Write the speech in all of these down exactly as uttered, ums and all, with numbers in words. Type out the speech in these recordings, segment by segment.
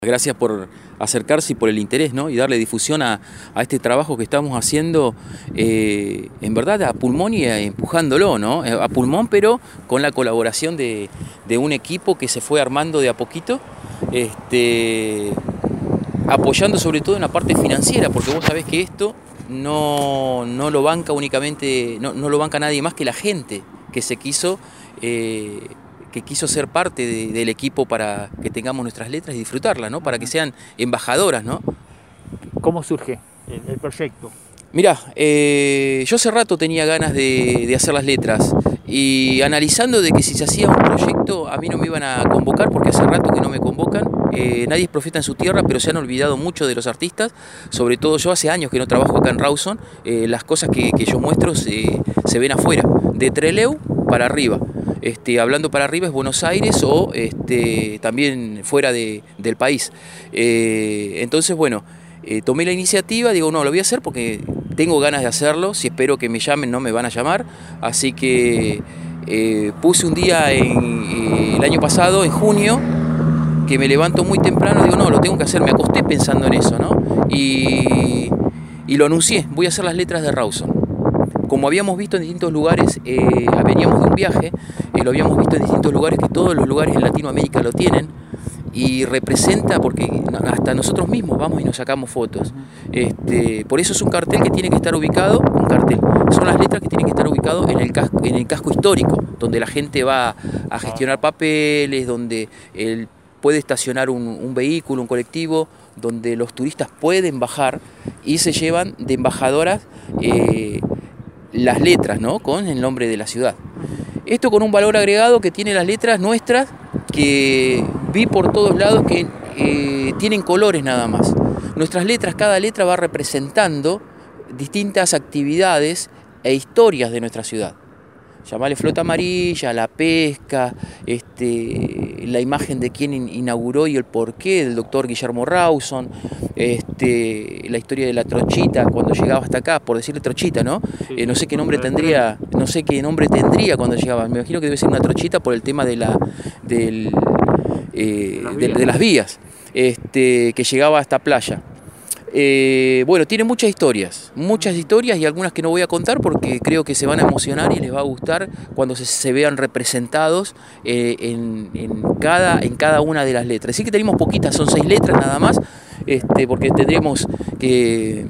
Gracias por acercarse y por el interés, ¿no? Y darle difusión a, a este trabajo que estamos haciendo, eh, en verdad a pulmón y a, empujándolo, ¿no? A pulmón, pero con la colaboración de, de un equipo que se fue armando de a poquito, este, apoyando sobre todo en la parte financiera, porque vos sabés que esto no, no lo banca únicamente, no, no lo banca nadie más que la gente que se quiso... Eh, que quiso ser parte de, del equipo para que tengamos nuestras letras y disfrutarlas, ¿no? Para que sean embajadoras, ¿no? ¿Cómo surge el, el proyecto? Mirá, eh, yo hace rato tenía ganas de, de hacer las letras y analizando de que si se hacía un proyecto a mí no me iban a convocar porque hace rato que no me convocan, eh, nadie es profeta en su tierra, pero se han olvidado mucho de los artistas, sobre todo yo hace años que no trabajo acá en Rawson, eh, las cosas que, que yo muestro se, se ven afuera, de Trelew para arriba. Este, hablando para arriba es Buenos Aires o este, también fuera de, del país. Eh, entonces, bueno, eh, tomé la iniciativa, digo, no, lo voy a hacer porque tengo ganas de hacerlo, si espero que me llamen no me van a llamar, así que eh, puse un día en, eh, el año pasado, en junio, que me levanto muy temprano, digo, no, lo tengo que hacer, me acosté pensando en eso, ¿no? Y, y lo anuncié, voy a hacer las letras de Rawson. Como habíamos visto en distintos lugares, eh, veníamos de un viaje, eh, lo habíamos visto en distintos lugares, que todos los lugares en Latinoamérica lo tienen, y representa, porque hasta nosotros mismos vamos y nos sacamos fotos. Este, por eso es un cartel que tiene que estar ubicado, un cartel, son las letras que tienen que estar ubicadas en el casco, en el casco histórico, donde la gente va a gestionar papeles, donde el, puede estacionar un, un vehículo, un colectivo, donde los turistas pueden bajar y se llevan de embajadoras eh, las letras, ¿no? Con el nombre de la ciudad. Esto con un valor agregado que tiene las letras nuestras, que vi por todos lados que eh, tienen colores nada más. Nuestras letras, cada letra va representando distintas actividades e historias de nuestra ciudad. Llamarle flota amarilla, la pesca, este, la imagen de quien inauguró y el porqué del doctor Guillermo Rawson, este, la historia de la trochita cuando llegaba hasta acá, por decirle trochita, ¿no? Sí, eh, no sé qué nombre tendría, no sé qué nombre tendría cuando llegaba. Me imagino que debe ser una trochita por el tema de la, del, eh, de, de las vías, este, que llegaba a esta playa. Eh, bueno, tiene muchas historias, muchas historias y algunas que no voy a contar porque creo que se van a emocionar y les va a gustar cuando se, se vean representados eh, en, en, cada, en cada una de las letras. Sí que tenemos poquitas, son seis letras nada más, este, porque tendremos que,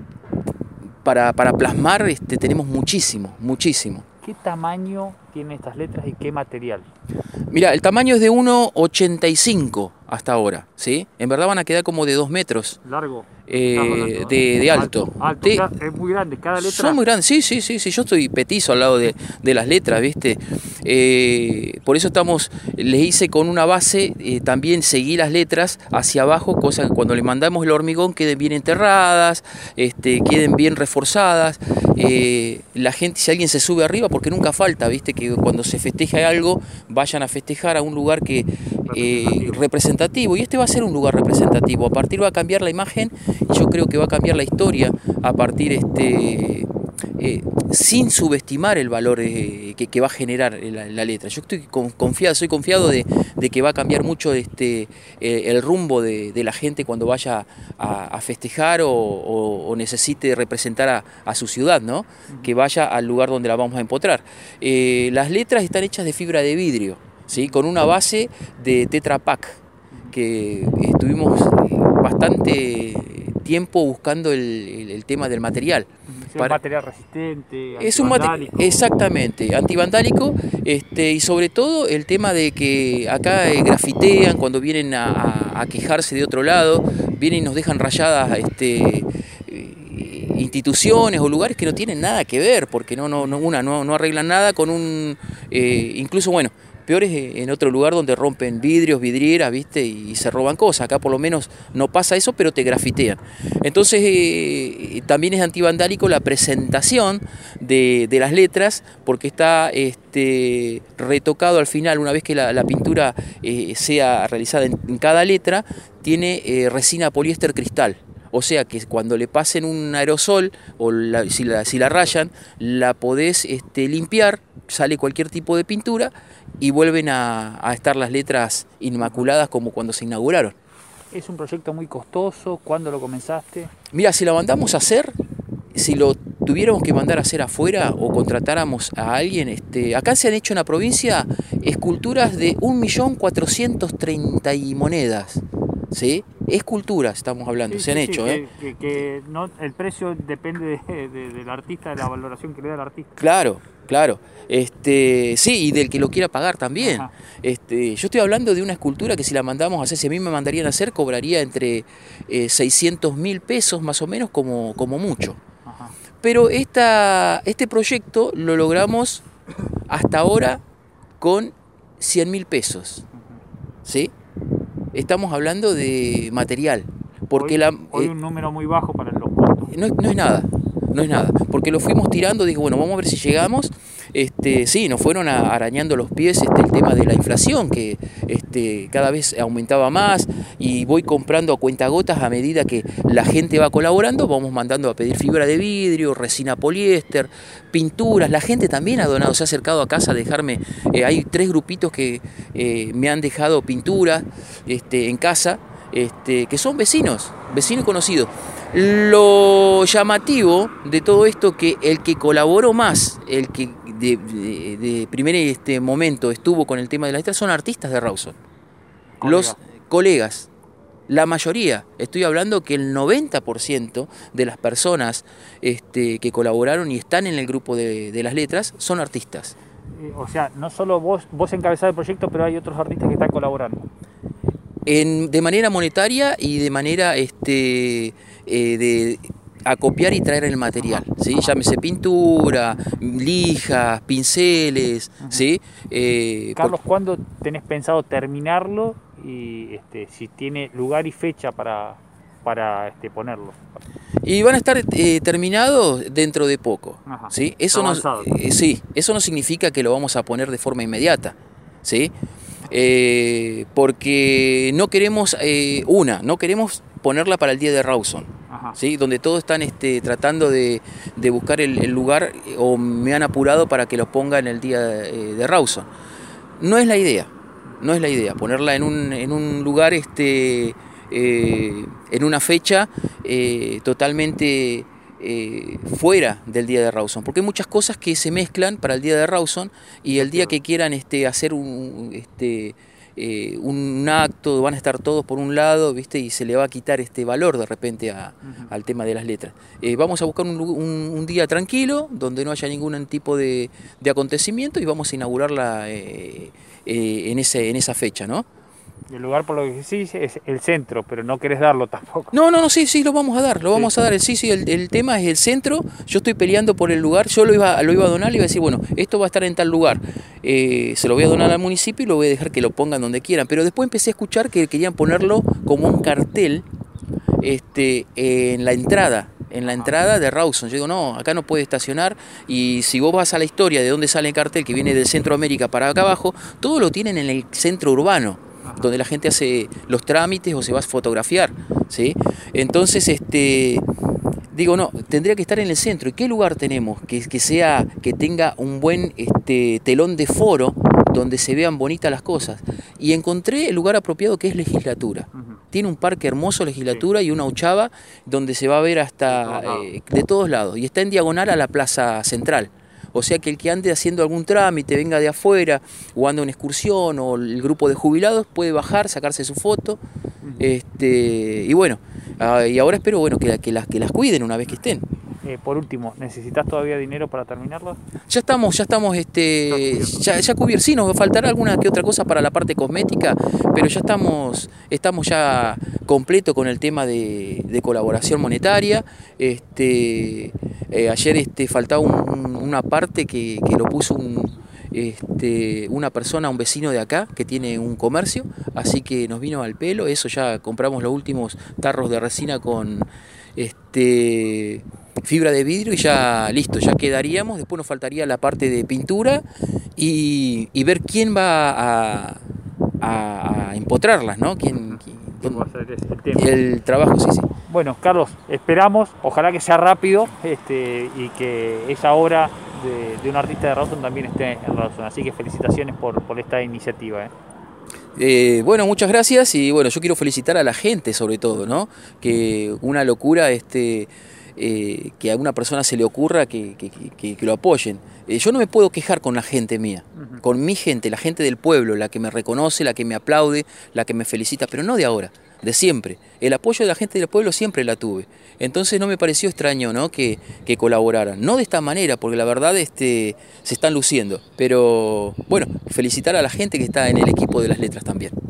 para, para plasmar, este, tenemos muchísimo, muchísimo. ¿Qué tamaño tienen estas letras y qué material? Mira, el tamaño es de uno ochenta y cinco hasta ahora, ¿sí? En verdad van a quedar como de dos metros. Largo. Eh, de, de alto. Alto, alto. De, es muy grande, cada letra. Son muy grandes, sí, sí, sí, sí, yo estoy petizo al lado de, de las letras, ¿viste? Eh, por eso estamos, les hice con una base, eh, también seguí las letras hacia abajo, cosa que cuando le mandamos el hormigón queden bien enterradas, este, queden bien reforzadas. Eh, la gente, si alguien se sube arriba, porque nunca falta, ¿viste? Que cuando se festeja algo, vayan a festejar a un lugar que eh, representativo, y este va a ser un lugar representativo, a partir va a cambiar la imagen y yo creo que va a cambiar la historia a partir este eh, sin subestimar el valor eh, que, que va a generar la, la letra. Yo estoy confiado, soy confiado de, de que va a cambiar mucho este eh, el rumbo de, de la gente cuando vaya a, a festejar o, o, o necesite representar a, a su ciudad, ¿no? Uh-huh. Que vaya al lugar donde la vamos a empotrar. Eh, las letras están hechas de fibra de vidrio, ¿sí? Con una base de Tetra Pak, que estuvimos bastante tiempo buscando el, el, el tema del material. Es un material resistente, es un material, exactamente, antivandálico, este, y sobre todo el tema de que acá eh, grafitean cuando vienen a, a, a quejarse de otro lado, vienen y nos dejan rayadas este, eh, instituciones o lugares que no tienen nada que ver, porque no, no, no, una, no, no arreglan nada con un, eh, incluso bueno, peor es en otro lugar donde rompen vidrios, vidrieras, ¿viste? Y se roban cosas. Acá por lo menos no pasa eso, pero te grafitean. Entonces eh, también es antivandálico la presentación de, de las letras, porque está este, retocado al final, una vez que la, la pintura eh, sea realizada en, en cada letra, tiene eh, resina poliéster cristal. O sea que cuando le pasen un aerosol o la, si, la, si la rayan, la podés este, limpiar, sale cualquier tipo de pintura y vuelven a, a estar las letras inmaculadas como cuando se inauguraron. ¿Es un proyecto muy costoso? ¿Cuándo lo comenzaste? Mira, si la mandamos a hacer, si lo tuviéramos que mandar a hacer afuera o contratáramos a alguien, este, acá se han hecho en la provincia esculturas de un millón cuatrocientos treinta y monedas, ¿sí? Esculturas estamos hablando, sí, se han sí, hecho, sí, ¿eh? Que, que, que no, el precio depende de, de, del artista, de la valoración que le da el artista. Claro, claro. Este, sí, y del que lo quiera pagar también. Este, yo estoy hablando de una escultura que si la mandamos a hacer, si a mí me mandarían a hacer, cobraría entre eh, seiscientos mil pesos más o menos como, como mucho. Ajá. Pero esta, este proyecto lo logramos hasta ahora con cien mil pesos. ¿Sí? Estamos hablando de material. Porque hoy, la, hoy eh, un número muy bajo para los costos. No, no es nada. No es nada, porque lo fuimos tirando, digo, bueno, vamos a ver si llegamos. Este, sí, nos fueron a, arañando los pies este, el tema de la inflación, que este, cada vez aumentaba más, y voy comprando a cuentagotas a medida que la gente va colaborando, vamos mandando a pedir fibra de vidrio, resina poliéster, pinturas. La gente también ha donado, se ha acercado a casa a dejarme, eh, hay tres grupitos que eh, me han dejado pinturas este, en casa, este, que son vecinos, vecinos conocidos. Lo llamativo de todo esto que el que colaboró más, el que de, de, de primer este momento estuvo con el tema de la letra, son artistas de Rawson. Los colegas, la mayoría, estoy hablando que el noventa por ciento de las personas este, que colaboraron y están en el grupo de, de las letras son artistas. Eh, o sea, no solo vos, vos encabezás el proyecto, pero hay otros artistas que están colaborando. En, de manera monetaria y de manera este, eh, de acopiar y traer el material, ¿sí? Llámese pintura, lijas, pinceles, uh-huh. ¿Sí? Eh, Carlos, por... ¿cuándo tenés pensado terminarlo y este, si tiene lugar y fecha para, para este, ponerlo? Y van a estar eh, terminados dentro de poco, Ajá. ¿Sí? Eso no, eh, sí, eso no significa que lo vamos a poner de forma inmediata, ¿sí? Eh, porque no queremos, eh, una, no queremos ponerla para el día de Rawson, ¿sí? Donde todos están este, tratando de, de buscar el, el lugar o me han apurado para que lo ponga en el día de, de Rawson. No es la idea, no es la idea, ponerla en un, en un lugar, este, eh, en una fecha eh, totalmente... Eh, fuera del día de Rawson, porque hay muchas cosas que se mezclan para el día de Rawson y el día que quieran este, hacer un, este, eh, un acto van a estar todos por un lado, ¿viste? Y se le va a quitar este valor de repente a, uh-huh. al tema de las letras. Eh, vamos a buscar un, un, un día tranquilo donde no haya ningún tipo de, de acontecimiento y vamos a inaugurarla eh, eh, en, ese, en esa fecha, ¿no? El lugar, por lo que sí es el centro, pero no querés darlo tampoco. No, no, no, sí, sí, lo vamos a dar, lo vamos sí. a dar. El, sí, sí, el, el tema es el centro. Yo estoy peleando por el lugar. Yo lo iba, lo iba a donar, le iba a decir, bueno, esto va a estar en tal lugar. Eh, se lo voy a donar al municipio y lo voy a dejar que lo pongan donde quieran. Pero después empecé a escuchar que querían ponerlo como un cartel este, en la entrada. En la entrada de Rawson. Yo digo, no, acá no puede estacionar. Y si vos vas a la historia de dónde sale el cartel, que viene del centro América para acá abajo, todo lo tienen en el centro urbano, donde la gente hace los trámites o se va a fotografiar, ¿sí? Entonces, este, digo, no, tendría que estar en el centro. ¿Y qué lugar tenemos? Que, que sea, que tenga un buen este, telón de foro donde se vean bonitas las cosas. Y encontré el lugar apropiado, que es Legislatura. Uh-huh. Tiene un parque hermoso, Legislatura, sí. Y una huchaba donde se va a ver hasta eh, de todos lados. Y está en diagonal a la Plaza Central. O sea que el que ande haciendo algún trámite, venga de afuera, o ande una excursión, o el grupo de jubilados, puede bajar, sacarse su foto. Uh-huh. este, y bueno, uh, y ahora espero bueno, que, que, las, que las cuiden una vez que estén. Eh, por último, ¿necesitas todavía dinero para terminarlo? Ya estamos, ya estamos, este, ya, ya cubiertos. Sí, nos faltará alguna que otra cosa para la parte cosmética, pero ya estamos, estamos ya completo con el tema de, de colaboración monetaria. Este, eh, ayer este, faltaba un, un, una parte que, que lo puso un, este, una persona, un vecino de acá que tiene un comercio, así que nos vino al pelo. Eso ya compramos los últimos tarros de resina con este fibra de vidrio y ya listo, ya quedaríamos. Después nos faltaría la parte de pintura y, y ver quién va a, a, a empotrarlas, ¿no? ¿Quién, quién, quién va a hacer el, tema? El trabajo, sí, sí. Bueno, Carlos, esperamos, ojalá que sea rápido este, y que esa obra de, de un artista de Rawson también esté en Rawson. Así que felicitaciones por, por esta iniciativa. ¿eh? Eh, bueno, muchas gracias y bueno, yo quiero felicitar a la gente sobre todo, ¿no? Que una locura este, eh, que a una persona se le ocurra que, que, que, que lo apoyen. Eh, yo no me puedo quejar con la gente mía, uh-huh. con mi gente, la gente del pueblo, la que me reconoce, la que me aplaude, la que me felicita, pero no de ahora, de siempre. El apoyo de la gente del pueblo siempre la tuve. Entonces no me pareció extraño, ¿no? que, que colaboraran. No de esta manera, porque la verdad este, se están luciendo. Pero bueno, felicitar a la gente que está en el equipo de las letras también.